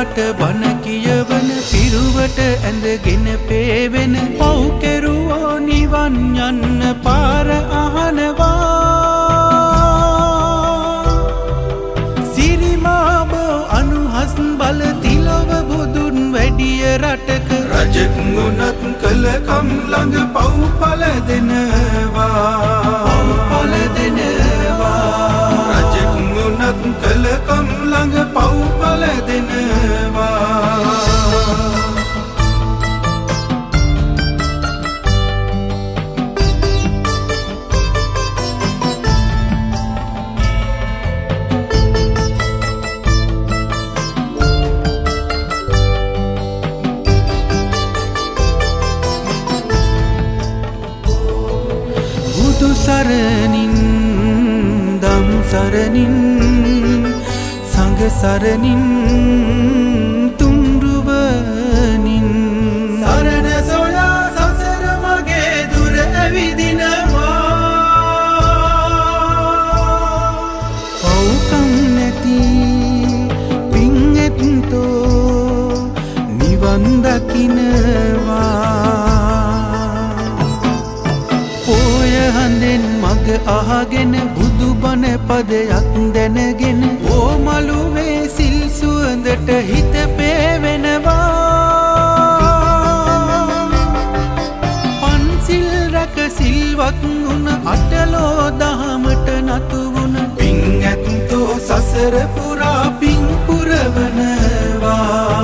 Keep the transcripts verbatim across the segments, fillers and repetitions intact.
පරාට බන කියවන පිරුවට ඇඳගෙන පේවෙන පව් කෙරුවෝ නිවන් යන්න පාර අහනවා සිරිමාබෝ අනුහස් බල තිලොව බුදුන් වැඩිය රටක රජෙක් වුණත් කළ කම් ළඟ පව් පල දෙනවා පව් පල දෙනවා රජෙක් වුණත් කළ කම් ළඟ පව් පල දෙනවා සරණින් දම් සරණින් සංඝ සරණින් තුන්රුවනින් සරණ සොයා සසර මගේ දුර ඇවිදිනවා පව්කම් නැති පින් ඇත්තෝ නිවන් දකින්නවා හඳෙන් මග අහගෙන බුදුබණ පදයක් දැනගෙන ඕමලුවේ සිල් සුවඳට හිත පේවෙනවා පන්සිල් රැක සිල්වත් වුණ අටලෝ දහමට නතු වුණ පින් ඇත්තෝ සසර පුරා පින් පුරවනවා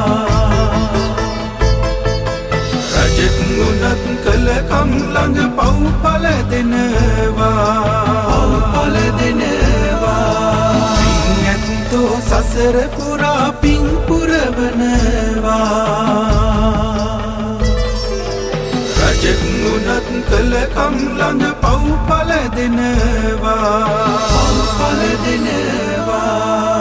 රජෙක් වුණත් කළ කම් ළඟ පව් පල දෙනවා පව් පල දෙනවා පින් ඇත්තෝ සසර පුරා පින් පුරවනවා රජෙක් වුණත් කළ කම් ළඟ පව් පල දෙනවා පව් පල දෙනවා